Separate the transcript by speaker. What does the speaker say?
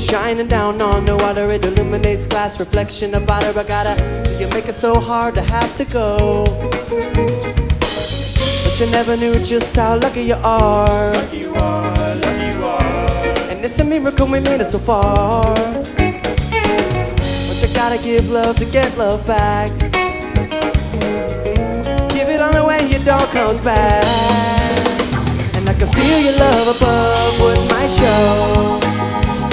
Speaker 1: shining down on the water. It illuminates glass reflection about her. I gotta, you make it so hard to have to go. But you never knew just how lucky you are.
Speaker 2: Lucky you are, lucky you are.
Speaker 1: And it's a miracle we made it so far. But you gotta give love to get love back. Give it on the way your dog comes back. And I can feel your love above with my show.